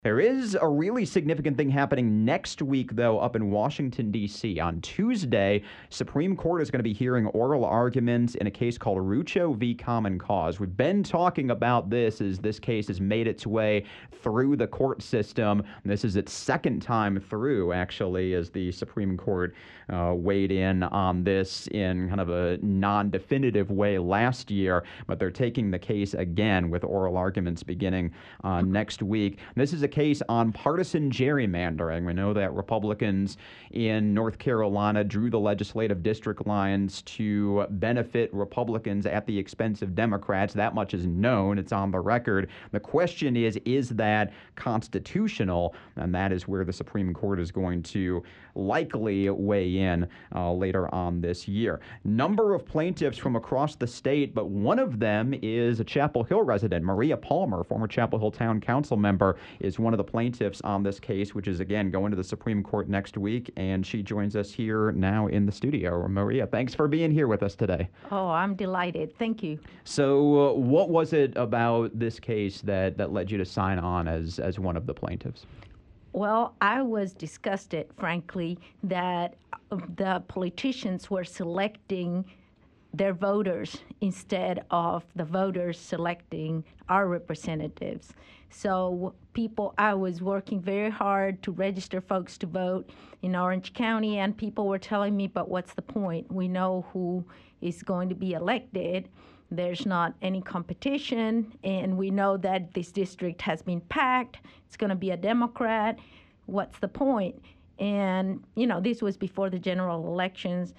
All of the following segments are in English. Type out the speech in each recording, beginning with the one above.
There is a really significant thing happening next week, though, up in Washington, D.C. On Tuesday, Supreme Court is going to be hearing oral arguments in a case called Rucho v. Common Cause. We've been talking about this as this case has made its way through the court system. This is its second time through, actually, as the Supreme Court weighed in on this in kind of a non-definitive way last year. But they're taking the case again with oral arguments beginning next week. This is a case on partisan gerrymandering. We know that Republicans in North Carolina drew the legislative district lines to benefit Republicans at the expense of Democrats. That much is known. It's on the record. The question is that constitutional? And that is where the Supreme Court is going to likely weigh in later on this year. Number of plaintiffs from across the state, but one of them is a Chapel Hill resident. Maria Palmer, former Chapel Hill Town Council member, is one of the plaintiffs on this case, which is, again, going to the Supreme Court next week, and she joins us here now in the studio. Maria, thanks for being here with us today. Oh, I'm delighted. Thank you. So what was it about this case that led you to sign on as one of the plaintiffs? Well, I was disgusted, frankly, that the politicians were selecting their voters instead of the voters selecting our representatives. So I was working very hard to register folks to vote in Orange County, and people were telling me, but what's the point? We know who is going to be elected. There's not any competition, and we know that this district has been packed. It's going to be a Democrat. What's the point? And, this was before the general elections.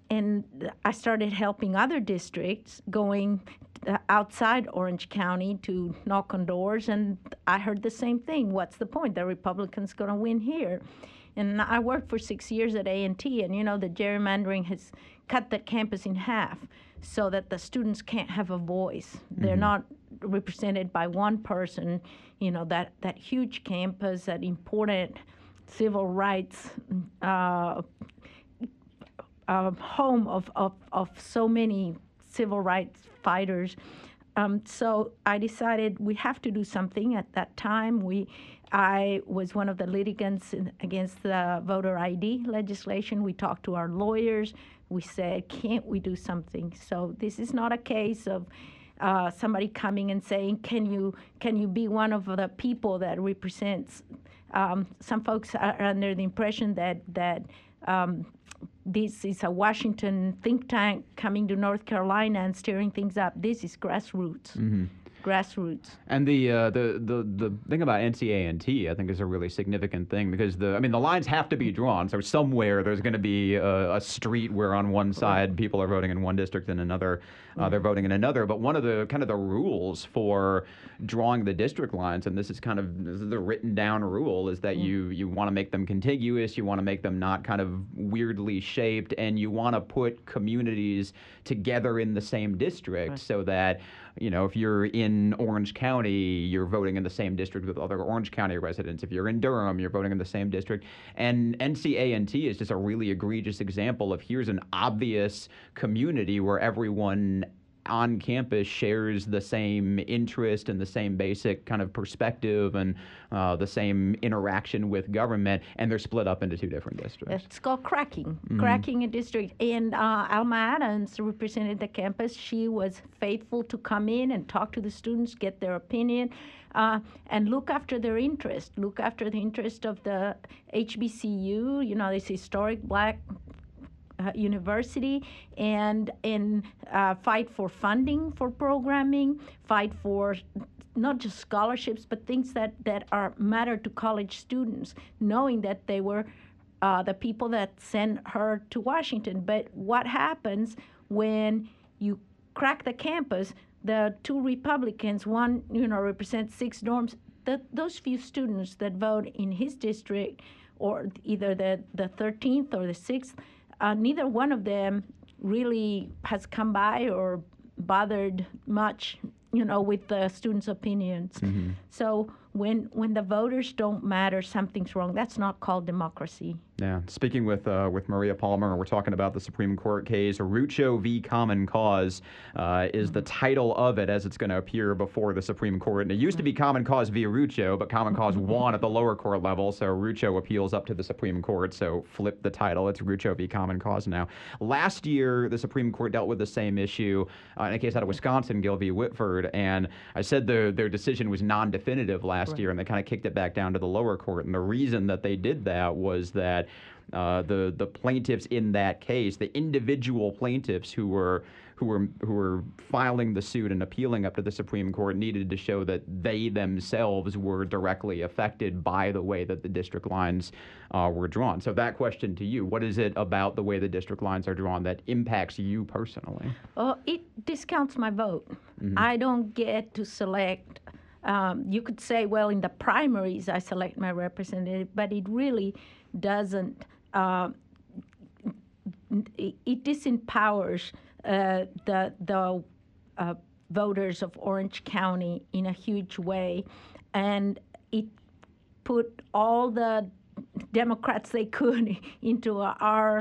And I started helping other districts going outside Orange County to knock on doors, and I heard the same thing. What's the point? The Republicans going to win here. And I worked for 6 years at A&T, and the gerrymandering has cut that campus in half so that the students can't have a voice. They're not represented by one person. That huge campus, that important civil rights home of so many civil rights fighters. So I decided we have to do something. At that time, I was one of the litigants against the voter ID legislation. We talked to our lawyers. We said, can't we do something? So this is not a case of somebody coming and saying, can you be one of the people that represents? Some folks are under the impression that this is a Washington think tank coming to North Carolina and stirring things up. This is grassroots. Grassroots. And the thing about NCA&T, I think, is a really significant thing because the lines have to be drawn. So somewhere there's going to be a street where on one side people are voting in one district and another they're voting in another. But one of the kind of the rules for drawing the district lines, and this is the written down rule, is that you want to make them contiguous, you want to make them not kind of weirdly shaped, and you want to put communities together in the same district so that if you're in Orange County, you're voting in the same district with other Orange County residents. If you're in Durham, you're voting in the same district. And NCA&T is just a really egregious example of here's an obvious community where everyone on campus shares the same interest and the same basic kind of perspective and the same interaction with government, and they're split up into two different districts. It's called cracking a district. And Alma Adams represented the campus. She was faithful to come in and talk to the students, get their opinion, and look after their interest, look after the interest of the HBCU, this historic Black university, and fight for funding for programming, fight for not just scholarships, but things that matter to college students, knowing that they were the people that sent her to Washington. But what happens when you crack the campus? The two Republicans, one represents 6 dorms. Those few students that vote in his district, or either the 13th or the 6th, neither one of them really has come by or bothered much, with the students' opinions. So when the voters don't matter, something's wrong. That's not called democracy. Yeah. Speaking with Maria Palmer, we're talking about the Supreme Court case. Rucho v. Common Cause is the title of it as it's going to appear before the Supreme Court. And it used to be Common Cause v. Rucho, but Common Cause won at the lower court level, so Rucho appeals up to the Supreme Court. So flip the title. It's Rucho v. Common Cause now. Last year, the Supreme Court dealt with the same issue in a case out of Wisconsin, Gill v. Whitford. And I said their decision was non-definitive last year, and they kind of kicked it back down to the lower court. And the reason that they did that was that the plaintiffs in that case, the individual plaintiffs who were filing the suit and appealing up to the Supreme Court, needed to show that they themselves were directly affected by the way that the district lines were drawn. So that question to you: what is it about the way the district lines are drawn that impacts you personally? Oh, it discounts my vote. I don't get to select. You could say, well, in the primaries I select my representative, but it really doesn't. It disempowers the voters of Orange County in a huge way, and it put all the Democrats they could into our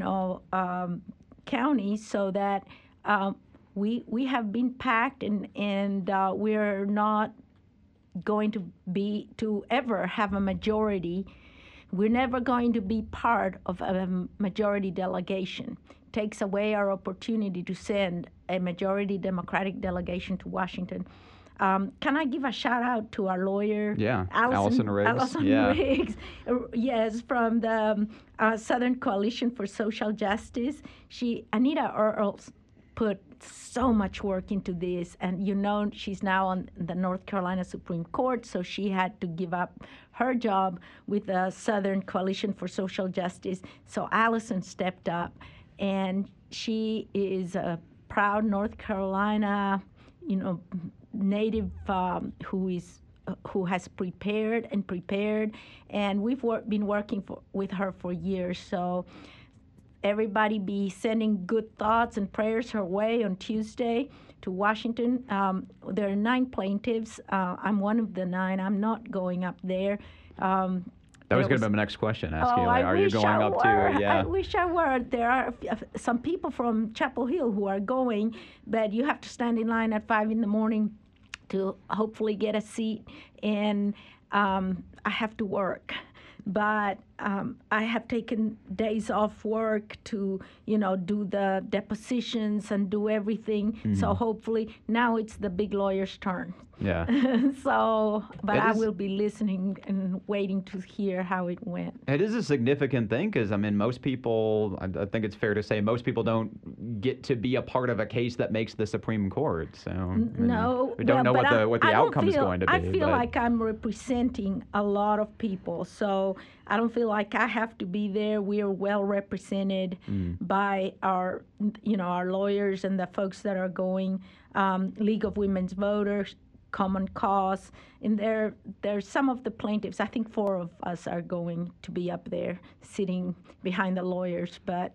county, so that we have been packed, and we're not going to ever have a majority. We're never going to be part of a majority delegation. It takes away our opportunity to send a majority Democratic delegation to Washington. Can I give a shout out to our lawyer? Yeah, Allison Riggs. Allison Riggs, yes, from the Southern Coalition for Social Justice. Anita Earls, put so much work into this, and she's now on the North Carolina Supreme Court, so she had to give up her job with the Southern Coalition for Social Justice. So Allison stepped up, and she is a proud North Carolina, native who has prepared, and we've been working with her for years. So everybody be sending good thoughts and prayers her way on Tuesday to Washington. There are 9 plaintiffs. I'm one of the 9. I'm not going up there. That was going to be my next question, asking are you going up to? Yeah. I wish I were. There are some people from Chapel Hill who are going, but you have to stand in line at 5 in the morning to hopefully get a seat, and I have to work. But I have taken days off work to, do the depositions and do everything. So hopefully now it's the big lawyer's turn. Yeah. I will be listening and waiting to hear how it went. It is a significant thing because, most people, I think it's fair to say, most people don't get to be a part of a case that makes the Supreme Court. So no, we don't know what the outcome is going to be. I feel like I'm representing a lot of people, so I don't feel like I have to be there. We are well represented by our lawyers and the folks that are going. League of Women's Voters, Common Cause, and there's some of the plaintiffs. I think 4 of us are going to be up there sitting behind the lawyers, but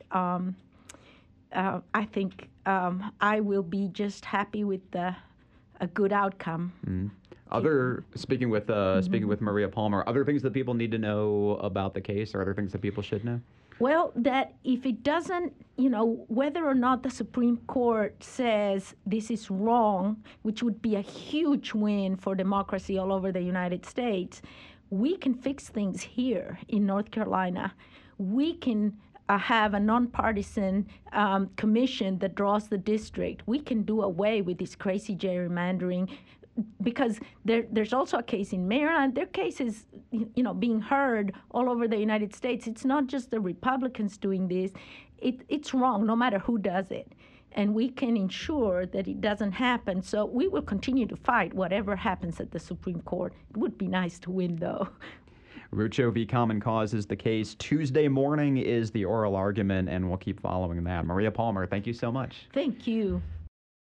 I think I will be just happy with a good outcome. Speaking with Maria Palmer, other things that people need to know about the case, or other things that people should know? Well, that if it doesn't, whether or not the Supreme Court says this is wrong, which would be a huge win for democracy all over the United States, we can fix things here in North Carolina. We can have a nonpartisan commission that draws the district. We can do away with this crazy gerrymandering, because there's also a case in Maryland. Their case is, being heard all over the United States. It's not just the Republicans doing this. It's wrong, no matter who does it. And we can ensure that it doesn't happen. So we will continue to fight whatever happens at the Supreme Court. It would be nice to win, though. Rucho v. Common Cause is the case. Tuesday morning is the oral argument, and we'll keep following that. Maria Palmer, thank you so much. Thank you.